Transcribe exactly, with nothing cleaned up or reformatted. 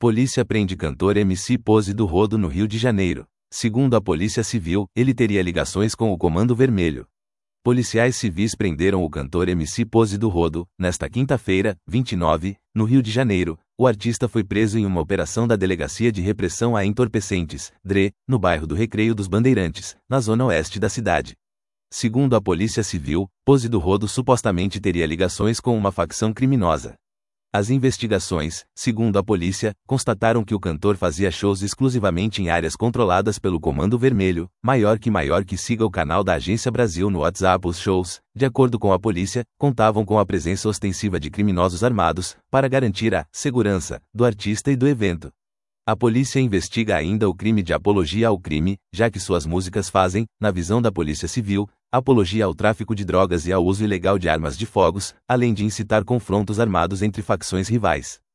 Polícia prende cantor M C Pose do Rodo no Rio de Janeiro. Segundo a Polícia Civil, ele teria ligações com o Comando Vermelho. Policiais civis prenderam o cantor M C Pose do Rodo, nesta quinta-feira, vinte e nove, no Rio de Janeiro. O artista foi preso em uma operação da Delegacia de Repressão a Entorpecentes, D R E, no bairro do Recreio dos Bandeirantes, na zona oeste da cidade. Segundo a Polícia Civil, Pose do Rodo supostamente teria ligações com uma facção criminosa. As investigações, segundo a polícia, constataram que o cantor fazia shows exclusivamente em áreas controladas pelo Comando Vermelho, maior que maior que siga o canal da Agência Brasil no WhatsApp. Os shows, de acordo com a polícia, contavam com a presença ostensiva de criminosos armados, para garantir a segurança do artista e do evento. A polícia investiga ainda o crime de apologia ao crime, já que suas músicas fazem, na visão da Polícia Civil, apologia ao tráfico de drogas e ao uso ilegal de armas de fogo, além de incitar confrontos armados entre facções rivais.